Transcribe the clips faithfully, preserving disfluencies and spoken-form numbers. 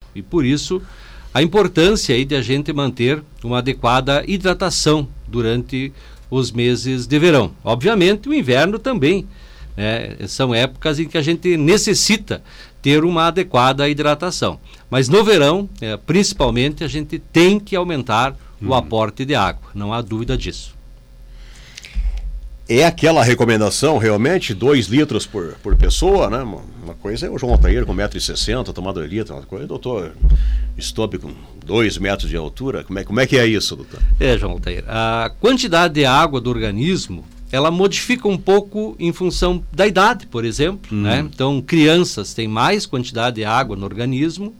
E por isso a importância aí de a gente manter uma adequada hidratação durante os meses de verão. Obviamente o inverno também, né? São épocas em que a gente necessita ter uma adequada hidratação. Mas no verão, é, principalmente, a gente tem que aumentar hum. o aporte de água, não há dúvida disso. É aquela recomendação, realmente, dois litros por, por pessoa, né? Uma, uma coisa é o João Altair com um metro e sessenta, tomando dois litros, uma coisa é o doutor Stobe com dois metros de altura. Como é, como é que é isso, doutor? É, João Altair, a quantidade de água do organismo, ela modifica um pouco em função da idade, por exemplo, hum. né? Então, crianças têm mais quantidade de água no organismo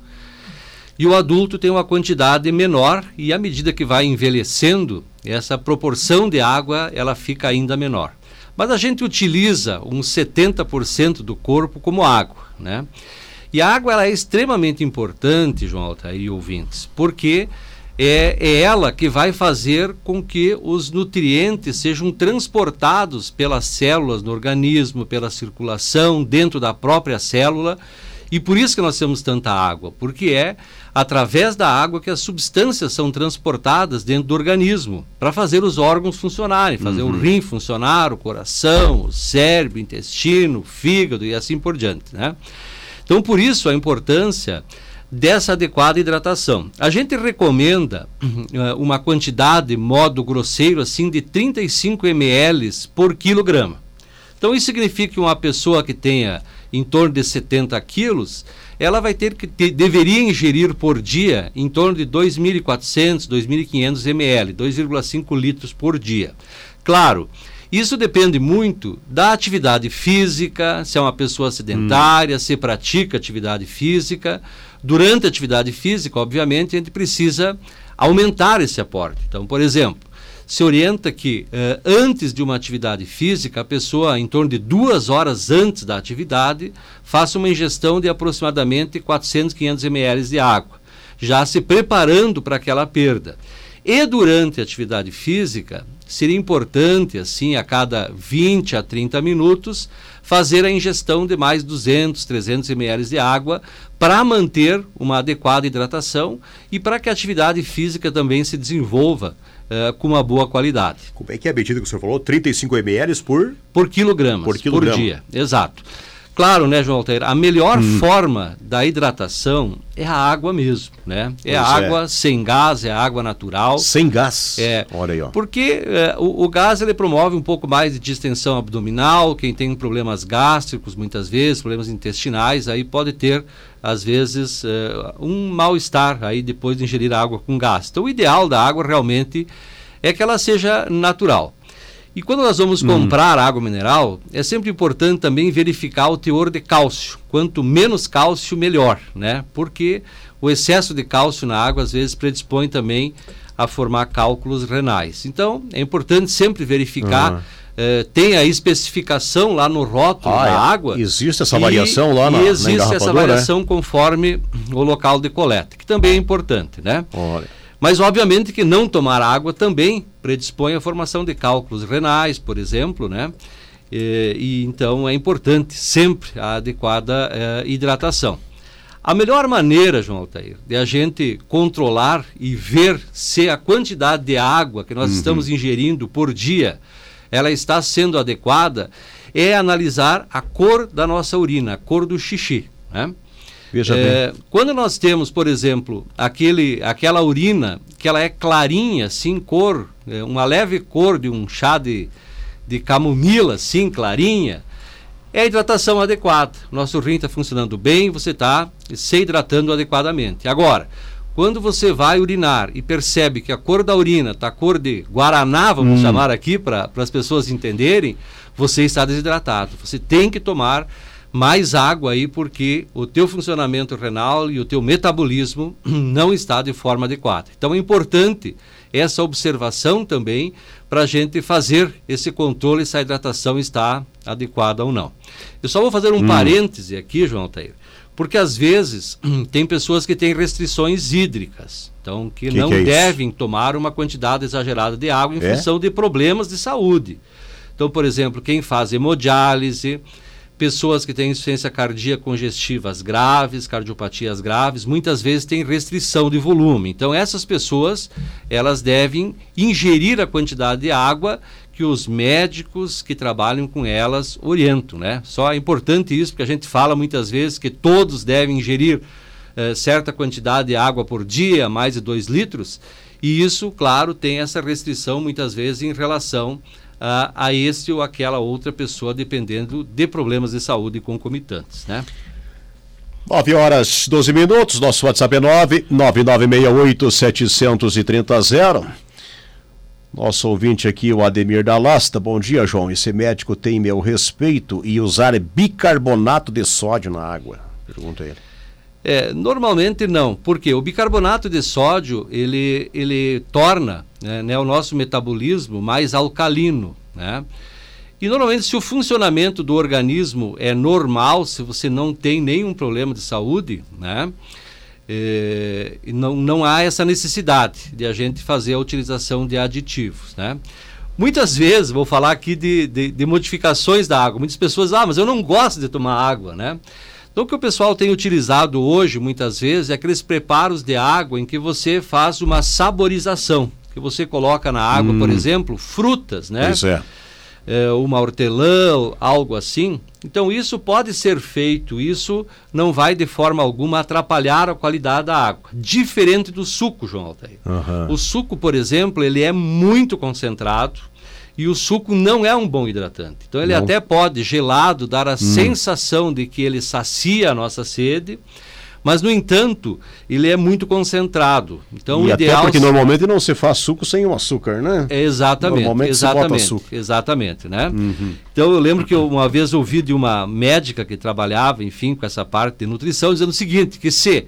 e o adulto tem uma quantidade menor, e à medida que vai envelhecendo, essa proporção de água ela fica ainda menor. Mas a gente utiliza uns setenta por cento do corpo como água, né? E a água ela é extremamente importante, João Altair e ouvintes, porque é, é ela que vai fazer com que os nutrientes sejam transportados pelas células no organismo, pela circulação dentro da própria célula. E por isso que nós temos tanta água, porque é através da água que as substâncias são transportadas dentro do organismo para fazer os órgãos funcionarem, fazer uhum. o rim funcionar, o coração, o cérebro, o intestino, o fígado e assim por diante, né? Então, por isso a importância dessa adequada hidratação. A gente recomenda uh, uma quantidade, modo grosseiro, assim, de trinta e cinco mililitros por quilograma. Então, isso significa que uma pessoa que tenha em torno de setenta quilos, ela vai ter que ter, deveria ingerir por dia em torno de dois mil e quatrocentos, dois mil e quinhentos mililitros, dois vírgula cinco litros por dia. Claro, isso depende muito da atividade física, se é uma pessoa sedentária, hum. se pratica atividade física. Durante a atividade física, obviamente, a gente precisa aumentar esse aporte. Então, por exemplo, se orienta que eh, antes de uma atividade física, a pessoa, em torno de duas horas antes da atividade, faça uma ingestão de aproximadamente quatrocentos, quinhentos mililitros de água, já se preparando para aquela perda. E durante a atividade física, seria importante, assim, a cada vinte a trinta minutos, fazer a ingestão de mais duzentos, trezentos mililitros de água para manter uma adequada hidratação e para que a atividade física também se desenvolva Uh, com uma boa qualidade. Como é que é a medida que o senhor falou? trinta e cinco mililitros por? Por quilogramas, por, quilograma. por dia, exato. Claro, né, João Altair, a melhor hum. forma da hidratação é a água mesmo, né? É a água é. sem gás, é a água natural. Sem gás? É, olha aí, ó. Porque é, o, o gás, ele promove um pouco mais de distensão abdominal, quem tem problemas gástricos, muitas vezes, problemas intestinais, aí pode ter, às vezes, é, um mal-estar aí depois de ingerir água com gás. Então, o ideal da água realmente é que ela seja natural. E quando nós vamos comprar hum. água mineral, é sempre importante também verificar o teor de cálcio. Quanto menos cálcio, melhor, né? Porque o excesso de cálcio na água, às vezes, predispõe também a formar cálculos renais. Então, é importante sempre verificar. Uhum. Eh, tem a especificação lá no rótulo ah, da é. água. Existe essa variação e, lá na E existe na essa variação, né? Conforme o local de coleta, que também é importante, né? Olha. Mas, obviamente, que não tomar água também predispõe à formação de cálculos renais, por exemplo, né? E, e então é importante sempre a adequada eh, hidratação. A melhor maneira, João Altair, de a gente controlar e ver se a quantidade de água que nós uhum. estamos ingerindo por dia, ela está sendo adequada, é analisar a cor da nossa urina, a cor do xixi, né? Veja é, bem. Quando nós temos, por exemplo, aquele, aquela urina que ela é clarinha, assim, cor, é, uma leve cor de um chá de, de camomila, assim, clarinha, é a hidratação adequada. Nosso rim está funcionando bem, você está se hidratando adequadamente. Agora, quando você vai urinar e percebe que a cor da urina está cor de guaraná, vamos hum. chamar aqui para as pessoas entenderem, você está desidratado. Você tem que tomar mais água aí, porque o teu funcionamento renal e o teu metabolismo não está de forma adequada. Então é importante essa observação também para a gente fazer esse controle se a hidratação está adequada ou não. Eu só vou fazer um hum. parêntese aqui, João Altair, porque às vezes tem pessoas que têm restrições hídricas, então que, que não que é devem tomar uma quantidade exagerada de água em é? função de problemas de saúde. Então, por exemplo, quem faz hemodiálise, pessoas que têm insuficiência cardíaca congestivas graves, cardiopatias graves, muitas vezes têm restrição de volume. Então, essas pessoas, elas devem ingerir a quantidade de água que os médicos que trabalham com elas orientam, né? Só é importante isso, porque a gente fala muitas vezes que todos devem ingerir eh, certa quantidade de água por dia, mais de dois litros, e isso, claro, tem essa restrição muitas vezes em relação a, a esse ou aquela outra pessoa, dependendo de problemas de saúde concomitantes, né? nove horas, doze minutos, nosso WhatsApp é nove nove nove seis oito sete três zero. Nosso ouvinte aqui, o Ademir da Lasta. Bom dia, João. Esse médico tem meu respeito e usar bicarbonato de sódio na água? Pergunta ele. É, normalmente não, porque o bicarbonato de sódio, ele, ele torna né, né, o nosso metabolismo mais alcalino, né? E normalmente se o funcionamento do organismo é normal, se você não tem nenhum problema de saúde, né? É, não, não há essa necessidade de a gente fazer a utilização de aditivos, né? Muitas vezes, vou falar aqui de, de, de modificações da água, muitas pessoas, ah, mas eu não gosto de tomar água, né? Então o que o pessoal tem utilizado hoje, muitas vezes, é aqueles preparos de água em que você faz uma saborização, que você coloca na água, hum. por exemplo, frutas, né? Pois é. É, uma hortelã, algo assim. Então isso pode ser feito, isso não vai de forma alguma atrapalhar a qualidade da água. Diferente do suco, João Altair. Uhum. O suco, por exemplo, ele é muito concentrado e o suco não é um bom hidratante. Então ele não. até pode, gelado, dar a hum. sensação de que ele sacia a nossa sede, mas, no entanto, ele é muito concentrado. Então, e o ideal... até porque normalmente não se faz suco sem o açúcar, né? Exatamente. Normalmente exatamente, se bota açúcar. Exatamente, né? Uhum. Então, eu lembro que eu, uma vez ouvi de uma médica que trabalhava, enfim, com essa parte de nutrição, dizendo o seguinte, que se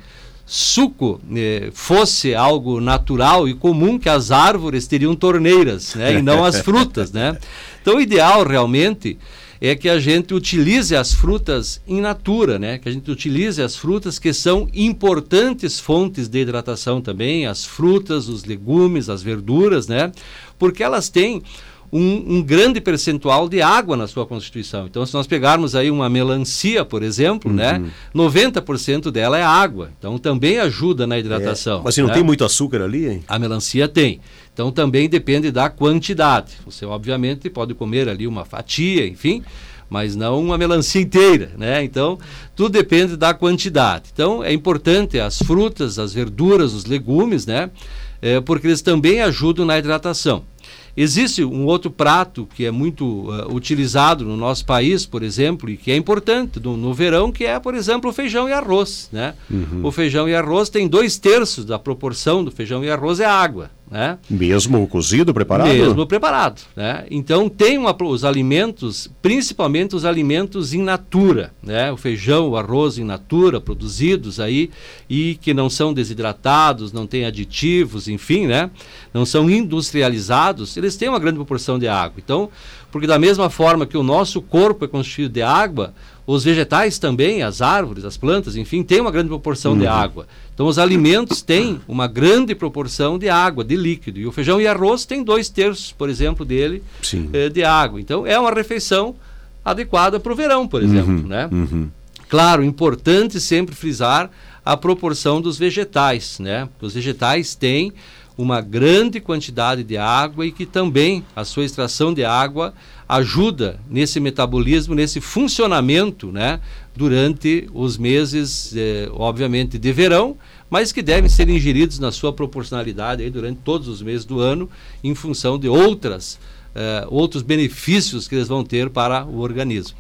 suco eh, fosse algo natural e comum, que as árvores teriam torneiras, né? E não as frutas, né? Então, o ideal, realmente... é que a gente utilize as frutas in natura, né? Que a gente utilize as frutas que são importantes fontes de hidratação também, as frutas, os legumes, as verduras, né? Porque elas têm um, um grande percentual de água na sua constituição. Então, se nós pegarmos aí uma melancia, por exemplo, uhum. né? noventa por cento dela é água. Então, também ajuda na hidratação. É. Mas se não né? tem muito açúcar ali, hein? A melancia tem. Então, também depende da quantidade. Você, obviamente, pode comer ali uma fatia, enfim, mas não uma melancia inteira, né? Então, tudo depende da quantidade. Então, é importante as frutas, as verduras, os legumes, né? É, porque eles também ajudam na hidratação. Existe um outro prato que é muito uh, utilizado no nosso país, por exemplo, e que é importante no, no verão, que é, por exemplo, o feijão e arroz, né? Uhum. O feijão e arroz tem dois terços da proporção do feijão e arroz é água, né? Mesmo cozido, preparado? Mesmo preparado, né? Então tem uma, os alimentos, principalmente os alimentos in natura, né? O feijão, o arroz in natura, produzidos aí e que não são desidratados, não têm aditivos, enfim, né? Não são industrializados, eles têm uma grande proporção de água. Então, porque da mesma forma que o nosso corpo é constituído de água, os vegetais também, as árvores, as plantas, enfim, têm uma grande proporção uhum. de água. Então, os alimentos têm uma grande proporção de água, de líquido. E o feijão e arroz tem dois terços, por exemplo, dele eh, de água. Então, é uma refeição adequada para o verão, por exemplo. Uhum. Né? Uhum. Claro, importante sempre frisar a proporção dos vegetais, né? Porque os vegetais têm uma grande quantidade de água e que também a sua extração de água ajuda nesse metabolismo, nesse funcionamento, né, durante os meses, eh, obviamente, de verão, mas que devem ser ingeridos na sua proporcionalidade aí durante todos os meses do ano, em função de outras, eh, outros benefícios que eles vão ter para o organismo.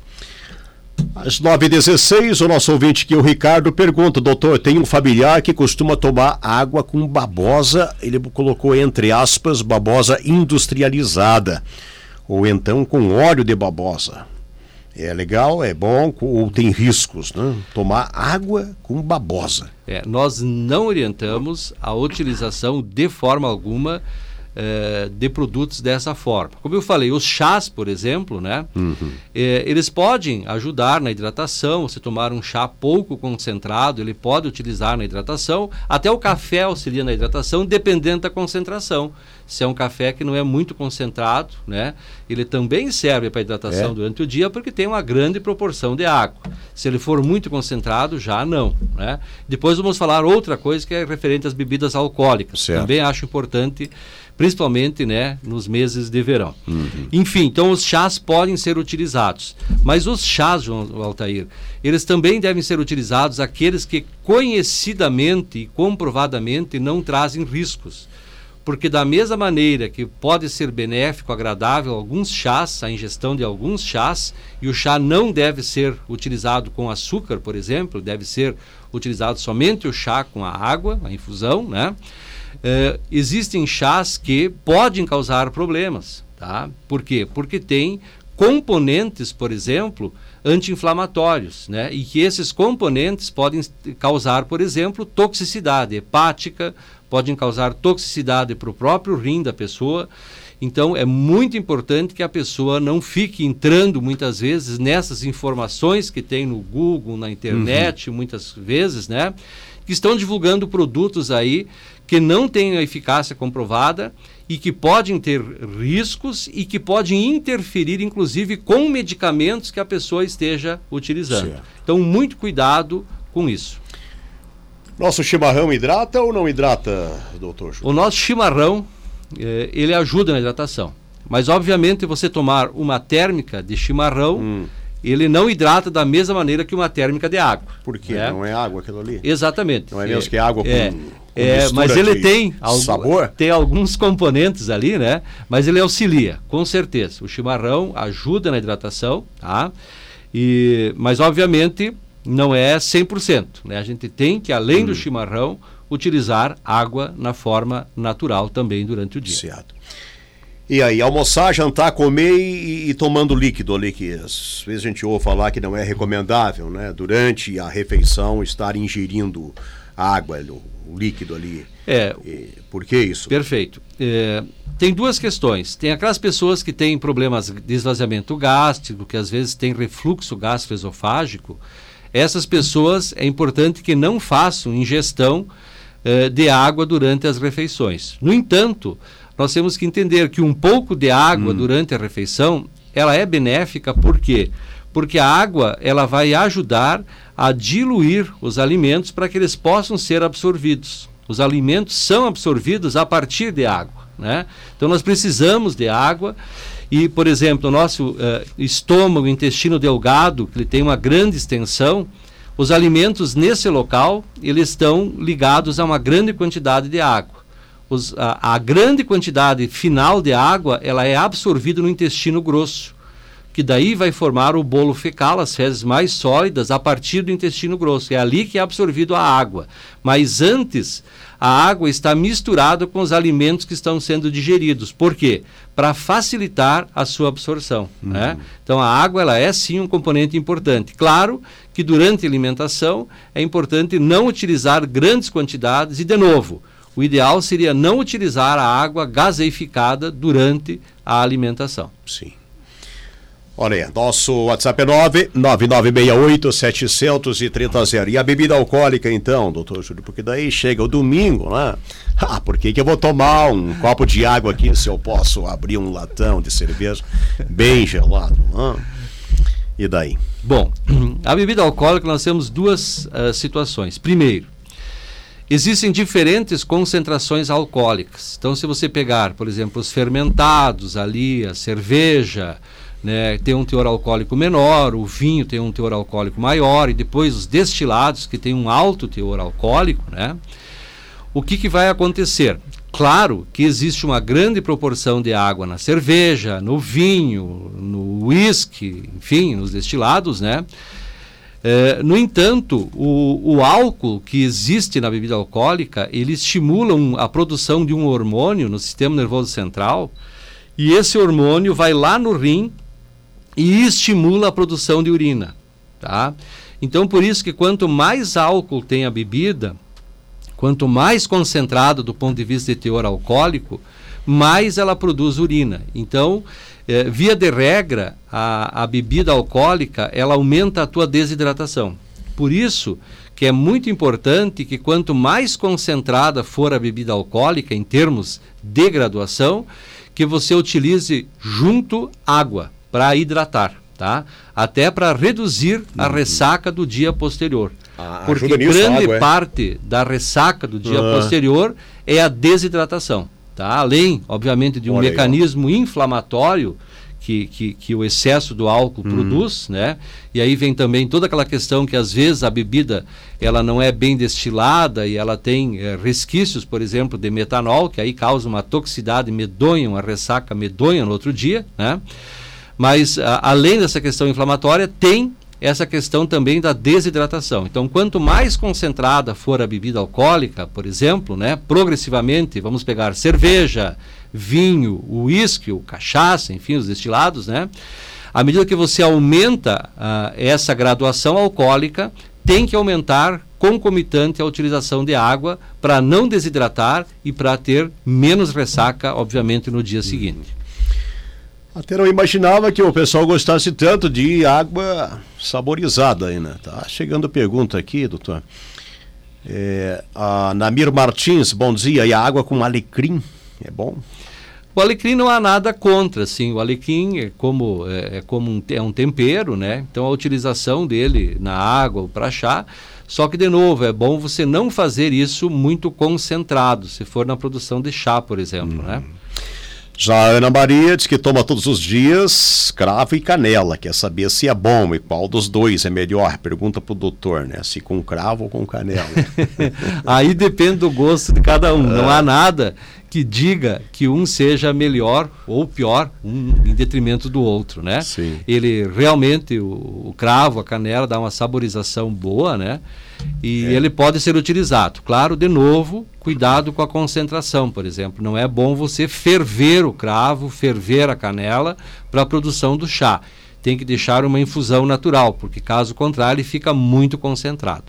Às nove e dezesseis, o nosso ouvinte aqui, o Ricardo, pergunta, doutor, tem um familiar que costuma tomar água com babosa, ele colocou entre aspas, babosa industrializada, ou então com óleo de babosa. É legal, é bom, ou tem riscos, né? Tomar água com babosa. É, nós não orientamos a utilização de forma alguma eh, de produtos dessa forma. Como eu falei, os chás, por exemplo, né, uhum. eh, eles podem ajudar na hidratação. Você tomar um chá pouco concentrado, ele pode utilizar na hidratação. Até o café auxilia na hidratação, dependendo da concentração. Se é um café que não é muito concentrado, né, ele também serve para hidratação é. durante o dia, porque tem uma grande proporção de água. Se ele for muito concentrado, já não, né? Depois vamos falar outra coisa que é referente às bebidas alcoólicas. Certo. Também acho importante, principalmente, né, nos meses de verão. Uhum. Enfim, então os chás podem ser utilizados. Mas os chás, João Altair, eles também devem ser utilizados aqueles que conhecidamente e comprovadamente não trazem riscos. Porque da mesma maneira que pode ser benéfico, agradável alguns chás, a ingestão de alguns chás, e o chá não deve ser utilizado com açúcar, por exemplo, deve ser utilizado somente o chá com a água, a infusão, né? Uh, existem chás que podem causar problemas, tá? Por quê? Porque tem componentes, por exemplo, anti-inflamatórios, né? E que esses componentes podem causar, por exemplo, toxicidade hepática, podem causar toxicidade para o próprio rim da pessoa. Então, é muito importante que a pessoa não fique entrando, muitas vezes, nessas informações que tem no Google, na internet, uhum. muitas vezes, né? Que estão divulgando produtos aí que não têm a eficácia comprovada e que podem ter riscos e que podem interferir, inclusive, com medicamentos que a pessoa esteja utilizando. Certo. Então, muito cuidado com isso. Nosso chimarrão hidrata ou não hidrata, doutor Júlio? O nosso chimarrão, eh, ele ajuda na hidratação. Mas, obviamente, você tomar uma térmica de chimarrão, hum. ele não hidrata da mesma maneira que uma térmica de água. Por quê? Né? Não é água aquilo ali? Exatamente. Não é mesmo é, que é água com, é, com é, mas ele tem, sabor? tem alguns componentes ali, né? Mas ele auxilia, com certeza. O chimarrão ajuda na hidratação, tá? E, mas, obviamente, não é cem por cento, né? A gente tem que, além hum. do chimarrão, utilizar água na forma natural também durante o dia. Certo. E aí, almoçar, jantar, comer e, e tomando líquido ali, que às vezes a gente ouve falar que não é recomendável, né? Durante a refeição estar ingerindo água, o, o líquido ali. É. E, por que isso? Perfeito. É, tem duas questões. Tem aquelas pessoas que têm problemas de esvaziamento gástrico, que às vezes têm refluxo gastroesofágico. Essas pessoas é importante que não façam ingestão eh, de água durante as refeições. No entanto, nós temos que entender que um pouco de água hum. durante a refeição, ela é benéfica, por quê? Porque a água, ela vai ajudar a diluir os alimentos para que eles possam ser absorvidos. Os alimentos são absorvidos a partir de água, né? Então nós precisamos de água. E, por exemplo, o nosso uh, estômago, intestino delgado, que ele tem uma grande extensão, os alimentos nesse local, eles estão ligados a uma grande quantidade de água. Os, a, a grande quantidade final de água, ela é absorvida no intestino grosso, que daí vai formar o bolo fecal, as fezes mais sólidas, a partir do intestino grosso. É ali que é absorvido a água. Mas antes, a água está misturada com os alimentos que estão sendo digeridos. Por quê? Para facilitar a sua absorção. Uhum. Né? Então, a água, ela é sim um componente importante. Claro que durante a alimentação é importante não utilizar grandes quantidades e, de novo, o ideal seria não utilizar a água gaseificada durante a alimentação. Sim. Olha aí, nosso WhatsApp é nove nove nove seis oito sete três zero. E a bebida alcoólica então, doutor Júlio? Porque daí chega o domingo, né? Ah, por que que eu vou tomar um copo de água aqui se eu posso abrir um latão de cerveja bem gelado? Né? E daí? Bom, a bebida alcoólica nós temos duas uh, situações. Primeiro, existem diferentes concentrações alcoólicas. Então, se você pegar, por exemplo, os fermentados ali, a cerveja, né, tem um teor alcoólico menor, o vinho tem um teor alcoólico maior, e depois os destilados, que tem um alto teor alcoólico, né? O que que vai acontecer? Claro que existe uma grande proporção de água na cerveja, no vinho, no uísque, enfim, nos destilados, né? É, no entanto, o, o álcool que existe na bebida alcoólica, ele estimula um, a produção de um hormônio no sistema nervoso central, e esse hormônio vai lá no rim e estimula a produção de urina, tá? Então, por isso que quanto mais álcool tem a bebida, quanto mais concentrado do ponto de vista de teor alcoólico, mais ela produz urina. Então, eh, via de regra, a, a bebida alcoólica, ela aumenta a tua desidratação. Por isso que é muito importante que quanto mais concentrada for a bebida alcoólica, em termos de graduação, que você utilize junto água para hidratar, tá? Até para reduzir a uhum. ressaca do dia posterior. Ah, porque nisso, grande água, é? parte da ressaca do dia ah. posterior é a desidratação, tá? Além, obviamente, de um Olha mecanismo aí, inflamatório que, que, que o excesso do álcool uhum. produz, né? E aí vem também toda aquela questão que às vezes a bebida ela não é bem destilada e ela tem é, resquícios, por exemplo, de metanol, que aí causa uma toxicidade medonha, uma ressaca medonha no outro dia, né? Mas a, além dessa questão inflamatória, tem essa questão também da desidratação. Então, quanto mais concentrada for a bebida alcoólica, por exemplo, né, progressivamente, vamos pegar cerveja, vinho, uísque, ou cachaça, enfim, os destilados, né? À medida que você aumenta uh, essa graduação alcoólica, tem que aumentar concomitante a utilização de água para não desidratar e para ter menos ressaca, obviamente, no dia seguinte. Até não imaginava que o pessoal gostasse tanto de água saborizada aí, né? Tá chegando pergunta aqui, doutor. É, a Namir Martins, bom dia. E a água com alecrim é bom? O alecrim não há nada contra, sim. O alecrim é como, é, é como um, é um tempero, né? Então a utilização dele na água ou para chá. Só que, de novo, é bom você não fazer isso muito concentrado, se for na produção de chá, por exemplo, hum. né? Já a Ana Maria diz que toma todos os dias cravo e canela, quer saber se é bom e qual dos dois é melhor. Pergunta pro doutor, né? Se com cravo ou com canela. Aí depende do gosto de cada um. É. Não há nada que diga que um seja melhor ou pior, um em detrimento do outro, né? Sim. Ele realmente, o, o cravo, a canela, dá uma saborização boa, né? E é. ele pode ser utilizado. Claro, de novo, cuidado com a concentração, por exemplo. Não é bom você ferver o cravo, ferver a canela para a produção do chá. Tem que deixar uma infusão natural, porque caso contrário ele fica muito concentrado.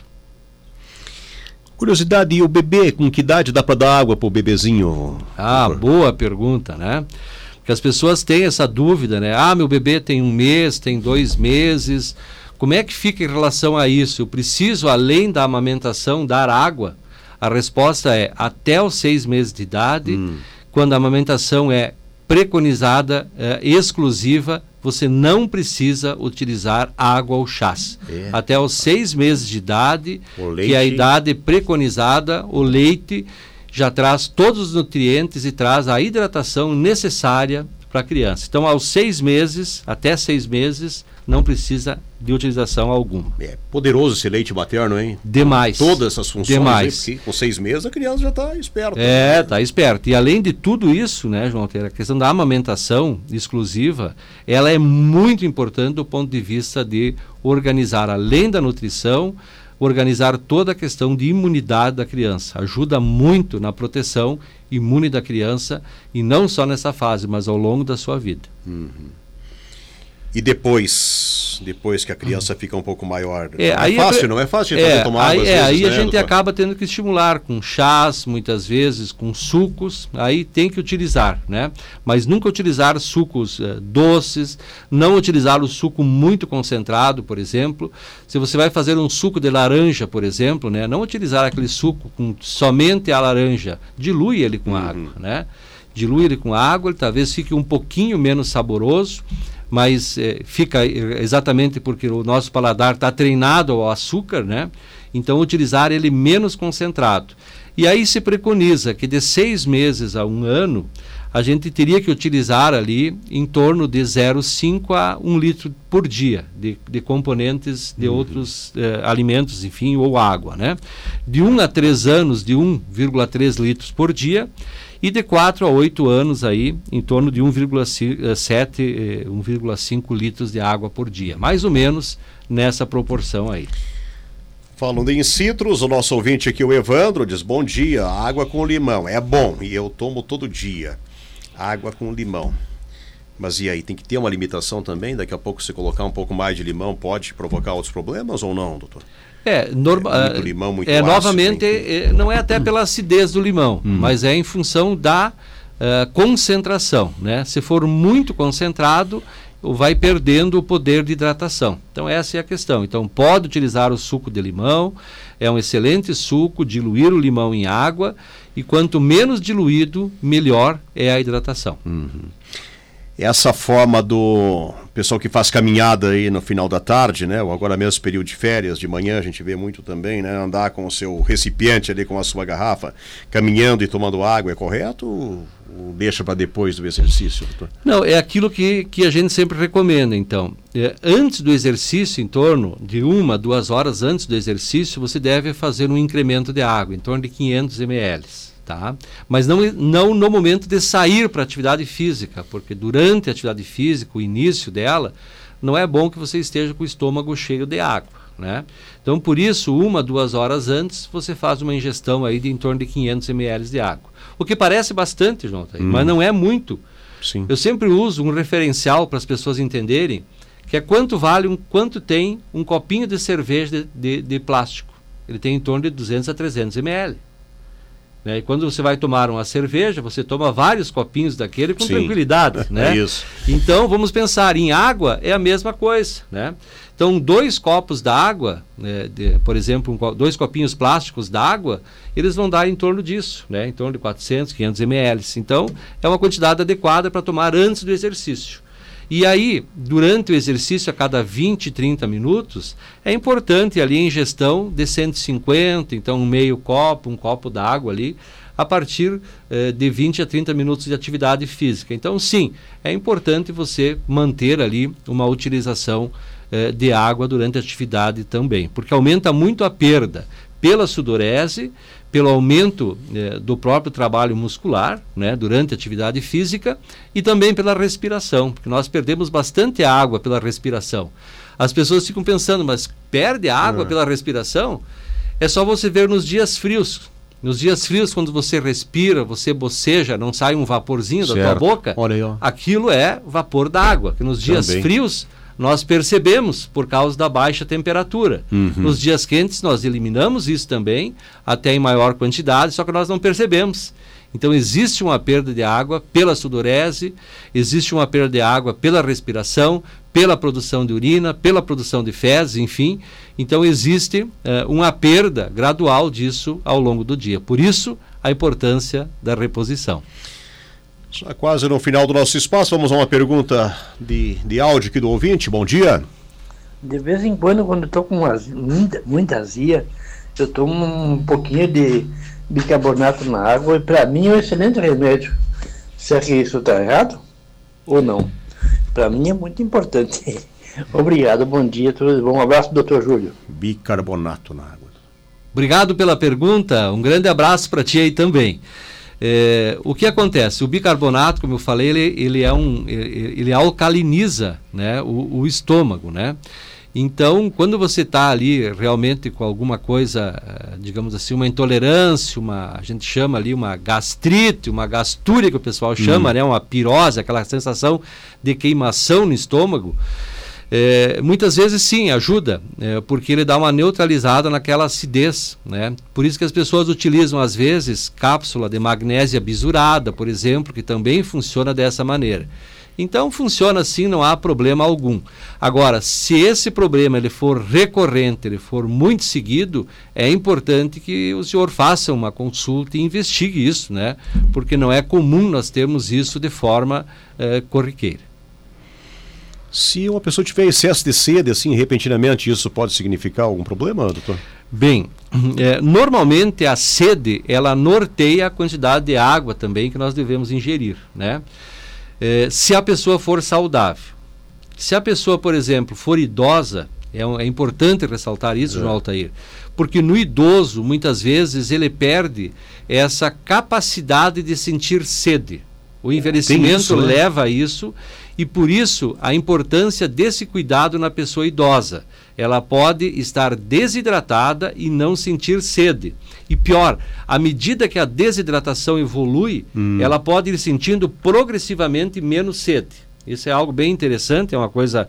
Curiosidade, e o bebê, com que idade dá para dar água para o bebezinho? Ah, boa pergunta, né? Porque as pessoas têm essa dúvida, né? Ah, meu bebê tem um mês, tem dois meses... Como é que fica em relação a isso? Eu preciso, além da amamentação, dar água? A resposta é até os seis meses de idade, hum. quando a amamentação é preconizada, é, exclusiva, você não precisa utilizar água ou chás. É. Até os seis meses de idade, que é a idade preconizada, o leite já traz todos os nutrientes e traz a hidratação necessária para a criança. Então, aos seis meses, até seis meses, não precisa de utilização alguma. É poderoso esse leite materno, hein? Demais. Com todas essas funções. Demais. Aí, com seis meses a criança já está esperta. É, está esperta. E além de tudo isso, né, João Teira, a questão da amamentação exclusiva, ela é muito importante do ponto de vista de organizar, além da nutrição, organizar toda a questão de imunidade da criança. Ajuda muito na proteção imune da criança, e não só nessa fase, mas ao longo da sua vida. Uhum. E depois, depois que a criança fica um pouco maior, é, não é fácil, é, não é fácil de é, tomar aí, água, é, vezes, aí né, a gente doutor? acaba tendo que estimular com chás, muitas vezes, com sucos, aí tem que utilizar, né? Mas nunca utilizar sucos eh, doces, não utilizar o suco muito concentrado, por exemplo. Se você vai fazer um suco de laranja, por exemplo, né? Não utilizar aquele suco com somente a laranja, dilui ele com uhum. água, né? Dilui ele com água, ele talvez fique um pouquinho menos saboroso, mas eh, fica exatamente porque o nosso paladar está treinado ao açúcar, né? Então utilizar ele menos concentrado. E aí se preconiza que de seis meses a um ano, a gente teria que utilizar ali em torno de zero vírgula cinco a um litro por dia de, de componentes de uhum. outros eh, alimentos, enfim, ou água, né? De um a três anos, de um vírgula três litros por dia, e de quatro a oito anos aí, em torno de um vírgula sete, um vírgula cinco litros de água por dia. Mais ou menos nessa proporção aí. Falando em citros, o nosso ouvinte aqui, o Evandro, diz: bom dia, água com limão. É bom, e eu tomo todo dia. Água com limão. Mas e aí, tem que ter uma limitação também? Daqui a pouco, se colocar um pouco mais de limão, pode provocar outros problemas ou não, doutor? É, norma, é, muito limão, muito é ácido, novamente, tem que... é, não é até pela acidez do limão, hum. mas é em função da uh, concentração, né? Se for muito concentrado, vai perdendo o poder de hidratação. Então essa é a questão. Então pode utilizar o suco de limão, é um excelente suco, diluir o limão em água, e quanto menos diluído, melhor é a hidratação. Uhum. Essa forma do pessoal que faz caminhada aí no final da tarde, né? Ou agora mesmo período de férias, de manhã a gente vê muito também, né? Andar com o seu recipiente ali, com a sua garrafa, caminhando e tomando água, é correto ou, ou deixa para depois do exercício, doutor? Não, é aquilo que, que a gente sempre recomenda, então. É, antes do exercício, em torno de uma, duas horas antes do exercício, você deve fazer um incremento de água, em torno de quinhentos mililitros. Tá? Mas não, não no momento de sair para a atividade física, porque durante a atividade física, o início dela, não é bom que você esteja com o estômago cheio de água, né? Então, por isso, uma, duas horas antes, você faz uma ingestão aí de em torno de quinhentos mililitros de água. O que parece bastante, João, hum. mas não é muito. Sim. Eu sempre uso um referencial para as pessoas entenderem, que é quanto vale, um, quanto tem um copinho de cerveja de, de, de plástico. Ele tem em torno de duzentos a trezentos mililitros. Né? E quando você vai tomar uma cerveja, você toma vários copinhos daquele com Sim. tranquilidade. Né? É isso. Então, vamos pensar em água, é a mesma coisa. Né? Então, dois copos d'água, né, de, por exemplo, um, dois copinhos plásticos d'água, eles vão dar em torno disso, né? Em torno de quatrocentos, quinhentos mililitros. Então, é uma quantidade adequada para tomar antes do exercício. E aí, durante o exercício, a cada vinte, trinta minutos, é importante ali a ingestão de cento e cinquenta, então um meio copo, um copo d'água ali, a partir eh, de vinte a trinta minutos de atividade física. Então, sim, é importante você manter ali uma utilização eh, de água durante a atividade também, porque aumenta muito a perda pela sudorese, pelo aumento eh, do próprio trabalho muscular, né, durante a atividade física, e também pela respiração, porque nós perdemos bastante água pela respiração. As pessoas ficam pensando, mas perde água é. pela respiração? É só você ver nos dias frios. Nos dias frios, quando você respira, você boceja, não sai um vaporzinho certo. da tua boca, Olha aí, ó. Aquilo é vapor d'água, que nos dias também. frios nós percebemos por causa da baixa temperatura. Uhum. Nos dias quentes nós eliminamos isso também, até em maior quantidade, só que nós não percebemos. Então existe uma perda de água pela sudorese, existe uma perda de água pela respiração, pela produção de urina, pela produção de fezes, enfim. Então existe eh, uma perda gradual disso ao longo do dia. Por isso, a importância da reposição. Já quase no final do nosso espaço, vamos a uma pergunta de, de áudio aqui do ouvinte. Bom dia. De vez em quando, quando eu estou com azia, muita, muita azia, eu tomo um pouquinho de bicarbonato na água e para mim é um excelente remédio. Será que isso está errado ou não? Para mim é muito importante. Obrigado, bom dia, tudo bom. Um abraço, doutor Júlio. Bicarbonato na água. Obrigado pela pergunta, um grande abraço para ti aí também. É, o que acontece? O bicarbonato, como eu falei, ele, ele, é um, ele, ele alcaliniza, né, o, o estômago, né? Então, quando você está ali realmente com alguma coisa, digamos assim, uma intolerância, uma, a gente chama ali uma gastrite, uma gastúria que o pessoal chama, hum. né, uma pirose, aquela sensação de queimação no estômago, É, muitas vezes sim, ajuda, é, porque ele dá uma neutralizada naquela acidez, né? Por isso que as pessoas utilizam às vezes cápsula de magnésia bisurada, por exemplo, que também funciona dessa maneira. Então funciona assim, não há problema algum. Agora, se esse problema ele for recorrente, ele for muito seguido, é importante que o senhor faça uma consulta e investigue isso, né? Porque não é comum nós termos isso de forma é, corriqueira. Se uma pessoa tiver excesso de sede, assim, repentinamente, isso pode significar algum problema, doutor? Bem, é, normalmente a sede, ela norteia a quantidade de água também que nós devemos ingerir, né? É, se a pessoa for saudável. Se a pessoa, por exemplo, for idosa, é, um, é importante ressaltar isso, é. João Altair, porque no idoso, muitas vezes, ele perde essa capacidade de sentir sede. O envelhecimento isso, né? leva a isso, e por isso a importância desse cuidado na pessoa idosa. Ela pode estar desidratada e não sentir sede. E pior, à medida que a desidratação evolui, hum. ela pode ir sentindo progressivamente menos sede. Isso é algo bem interessante, é uma coisa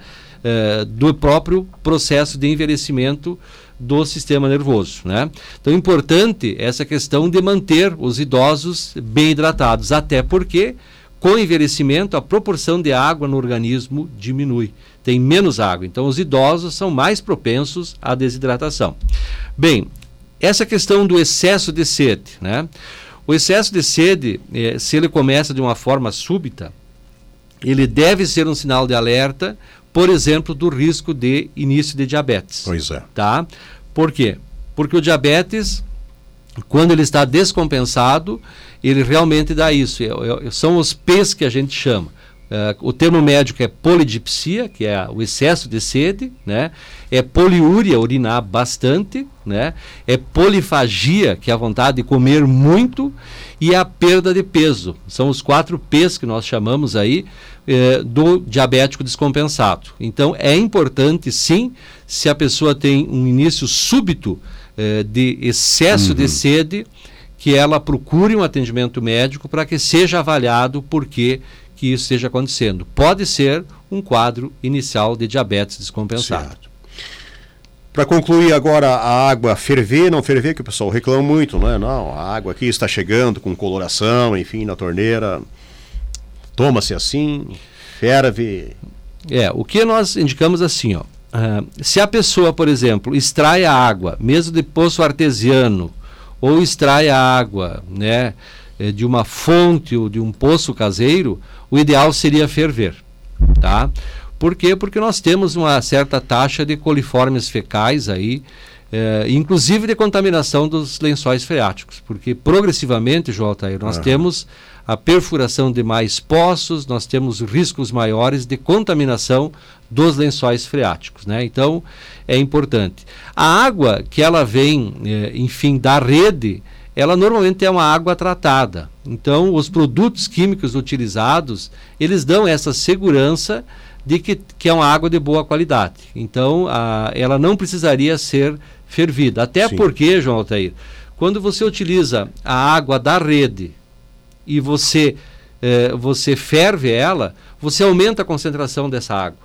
eh, do próprio processo de envelhecimento do sistema nervoso, né? Então é importante essa questão de manter os idosos bem hidratados, até porque com o envelhecimento a proporção de água no organismo diminui, tem menos água, então os idosos são mais propensos à desidratação. Bem, essa questão do excesso de sede, né? O excesso de sede, eh, se ele começa de uma forma súbita, ele deve ser um sinal de alerta, por exemplo, do risco de início de diabetes. Pois é. Tá? Por quê? Porque o diabetes, quando ele está descompensado, ele realmente dá isso. É, é, são os P's que a gente chama. É, o termo médico é polidipsia, que é o excesso de sede, né? É poliúria, urinar bastante, né? É polifagia, que é a vontade de comer muito, e a perda de peso. São os quatro P's que nós chamamos aí eh, do diabético descompensado. Então é importante, sim, se a pessoa tem um início súbito eh, de excesso uhum. de sede, que ela procure um atendimento médico para que seja avaliado por que que isso esteja acontecendo. Pode ser um quadro inicial de diabetes descompensado. Certo. Para concluir agora, a água ferver, não ferver, que o pessoal reclama muito, né? Não, a água aqui está chegando com coloração, enfim, na torneira. Toma-se assim, ferve. É, o que nós indicamos assim, ó. Uh, se a pessoa, por exemplo, extrai a água, mesmo de poço artesiano, ou extrai a água, né, de uma fonte ou de um poço caseiro, o ideal seria ferver, tá? Por quê? Porque nós temos uma certa taxa de coliformes fecais aí, eh, inclusive de contaminação dos lençóis freáticos, porque progressivamente, João Altair, nós uhum. temos a perfuração de mais poços, nós temos riscos maiores de contaminação dos lençóis freáticos, né? Então, é importante. A água que ela vem, eh, enfim, da rede, ela normalmente é uma água tratada. Então, os produtos químicos utilizados, eles dão essa segurança de que, que é uma água de boa qualidade. Então, a, ela não precisaria ser fervida. Até Sim. porque, João Altair, quando você utiliza a água da rede e você, eh, você ferve ela, você aumenta a concentração dessa água.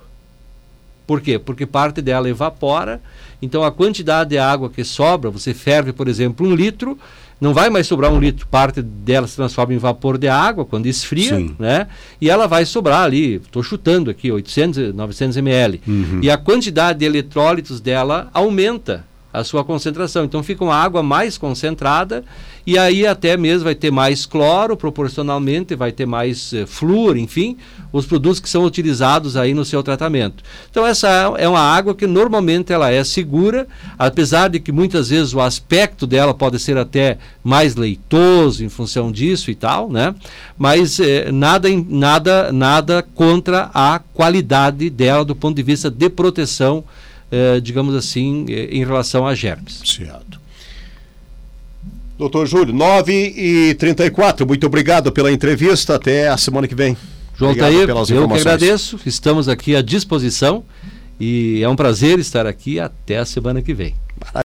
Por quê? Porque parte dela evapora, então a quantidade de água que sobra, você ferve, por exemplo, um litro, não vai mais sobrar um litro, parte dela se transforma em vapor de água quando esfria, Sim. né? E ela vai sobrar ali, estou chutando aqui, oitocentos, novecentos mililitros. Uhum. E a quantidade de eletrólitos dela aumenta a sua concentração. Então fica uma água mais concentrada e aí até mesmo vai ter mais cloro, proporcionalmente vai ter mais eh, flúor, enfim, os produtos que são utilizados aí no seu tratamento. Então essa é uma água que normalmente ela é segura, apesar de que muitas vezes o aspecto dela pode ser até mais leitoso em função disso e tal, né? Mas eh, nada, nada, nada contra a qualidade dela do ponto de vista de proteção, Eh, digamos assim, eh, em relação a germes. Certo. Doutor Júlio, nove e trinta e quatro, muito obrigado pela entrevista, até a semana que vem. João Altair, eu que agradeço, estamos aqui à disposição e é um prazer estar aqui até a semana que vem.